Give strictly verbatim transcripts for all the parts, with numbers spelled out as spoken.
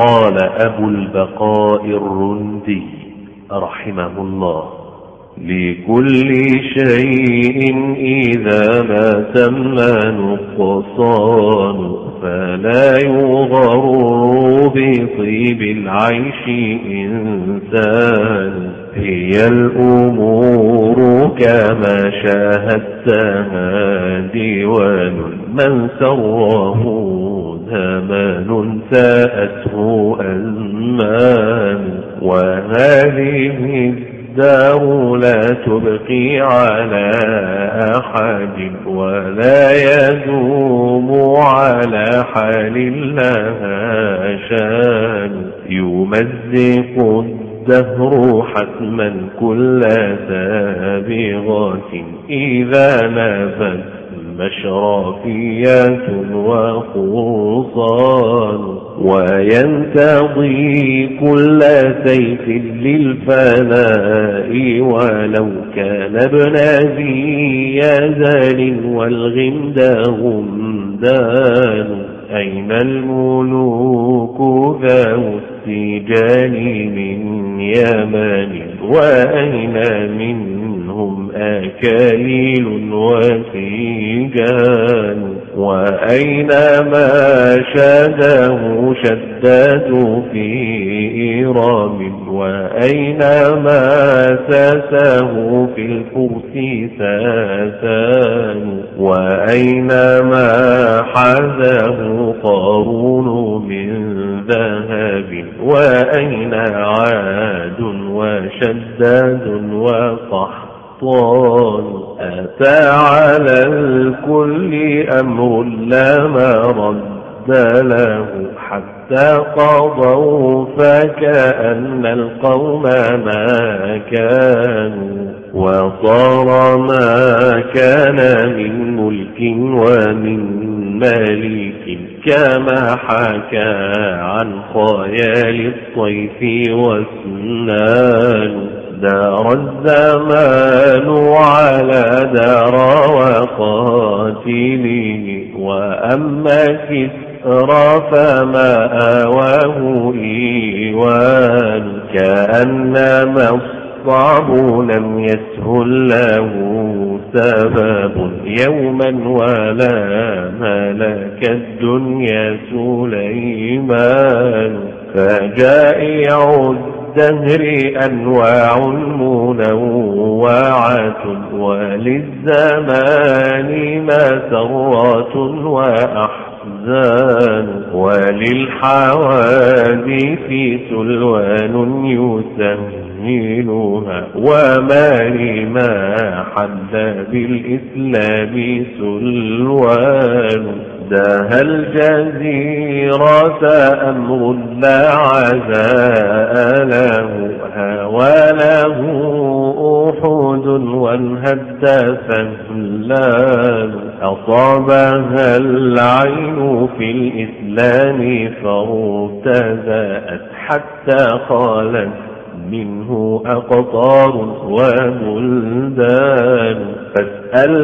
قال أبو البقاء الرندي رحمه الله: لكل شيء إذا ما تم نقصان فلا يغر بطيب العيش إنسان. هي الأمور كما شاهدتها ديوان من سره زمان ساءته أزمان. وهذه الدار لا تبقي على أحد ولا يدوم على حال لها شان. يمزق الدهر حتما كل سابغات إذا نفت مشرفيات وخرصان. وينتضي كل سيف للفناء ولو كان ابن ذي يزال والغمد غمدان. أين الملوك ذو السجال من يمن وأين منهم أكاليل وسجان. وأين ما شاده شداد في إيرام وأين ما ساسه في الفرس ساسان. وأين ما حازه قارون من ذهب وأين عاد وشداد وقحطان. أتى على الكل أمر لا مرد له حتى قضوا فكأن القوم ما كانوا. وصار ما كان من ملك ومن ملك كما حكى عن خيال الطيف وسنان. دار الزمان على دار وقاتله وأما كسرى فما آواه إيوان. كأنما الصعب لم يسهل له سبب يوما ولا ملك الدنيا سليمان. فجائع الدهر أنواع منوعة وللزمان مسرات وأحزان. وللحوادث سلوان يسهلها وما لما حد بالإسلام سلوان. داها الجزيرة أمر لا عزاء له هوى له أحد وانهد فهلان. أصابها العين في الإسلام فارتزأت حتى خالت منه أقطار وبلدان. فاسأل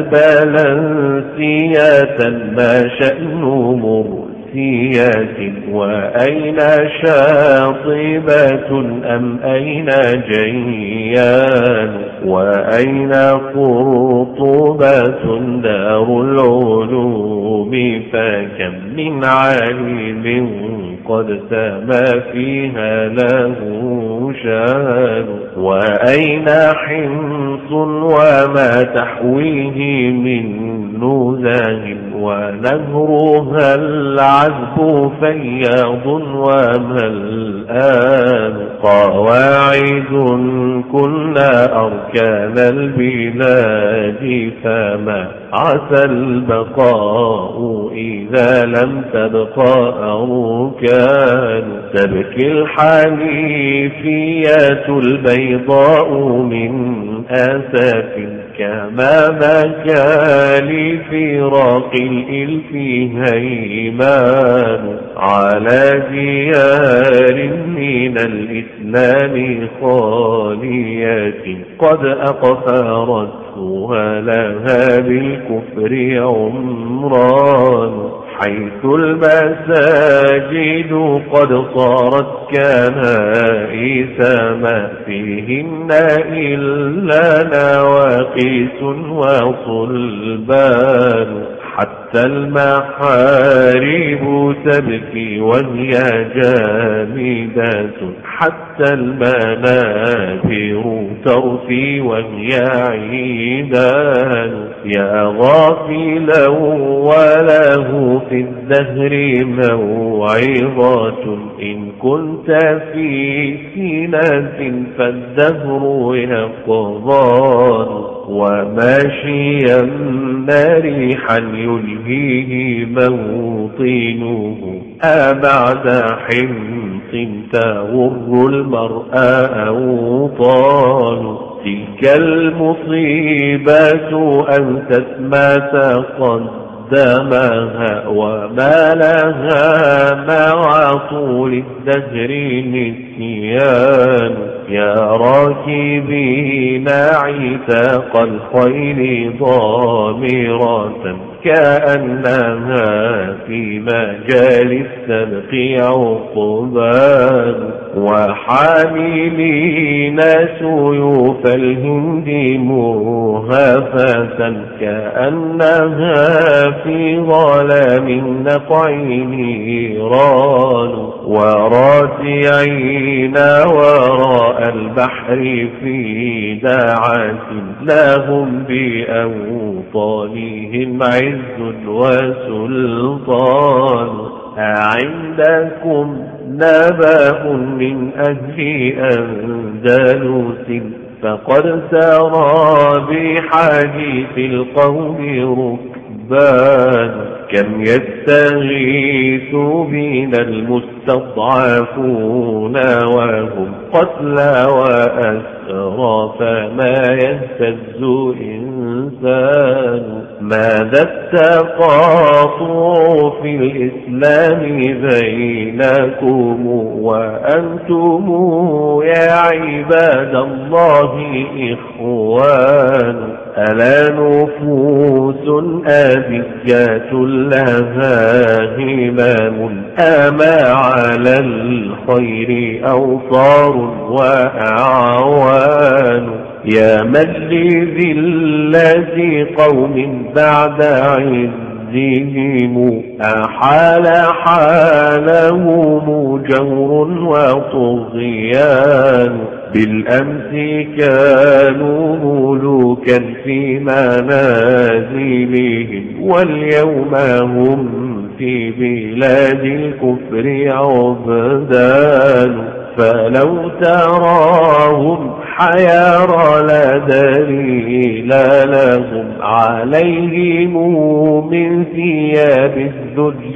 بلنسية ما شأن مرسية وأين شاطبة أم أين جيان. وأين قرطبة دار العلوم فكم من عالم قد سما فيها له شان. وأين حمص وما تحويه من نزاه ونهرها العذب فياض وملآن. قواعد كنا أركان البلاد فما عسى البقاء إذا لم تبقى أركان. تبكي الحنيفية البيضاء من أسف كما بكى لفراق الإلف هيمان. على ديار من الإسلام خالية قد أقفرتها لها بالكفر عمران. حيث المساجد قد صارت كنائس ما فيهن إلا نواقيس وصلبان حتى المحاريب تبكي وهي جامدة حتى المنابر ترثي وهي عيدان يا غافلا وله في الدهر موعظة إن كنت في سنة فالدهر يقضان وماشيا مريحا يلهيه موطنه أبعد حمص تغر المرأى أوطان تلك المصيبة أن تسمى تقدمها وما لها مع طول الدهر نسيان يا راكبين عتاق الخيل ضامرة كأنها في مجال السبق عقبان وحاملين سيوف الهند مرهفة كأنها في ظلام النقع نيران وراسعين وراء البحر في دعة لهم بأوطانهم عز وسلطان أعندكم نبأ من أهل أندلس فقد سرى بحديث القوم ركبان كم يستغيث بنا المستضعفون وهم قتلى وأسرى فما يهتز إنسان ماذا التقاطع في الإسلام بينكم وأنتم يا عباد الله إخوان ألا نفوس أبكات لها همام أما على الخير أوصار وأعوان يا من لذي قوم بعد عزهم أحال حالهم جور وطغيان بالأمس كانوا ملوكا في منازلهم واليوم هم في بلاد الكفر عبدان فلو تراهم حيار لا دليل لهم عليهم من ثياب الذل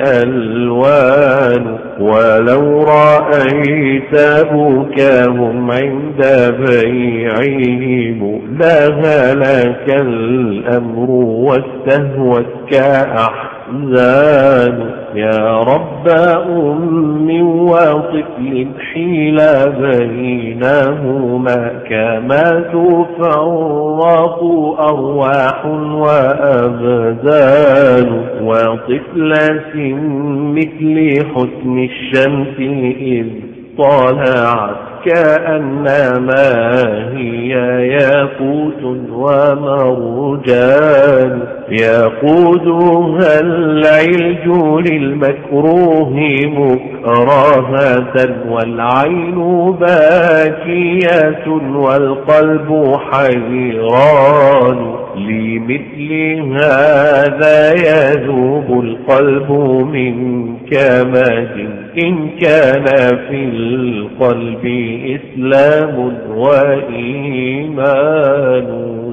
ألوان ولو رأيت بكاهم عند بيعهم لهلك الأمر واستهوتك أحزان يا رب أم وطفل حيل بينهما كما تفرق أرواح وأبدان وطفلة مثل حسن الشمس إذ طلعت كأنما هي ياقوت ومرجان يقودها العلج للمكروه مكرهة والعين باكية والقلب حيران لمثل هذا يذوب القلب من كمد إن كان في القلب إسلام وإيمان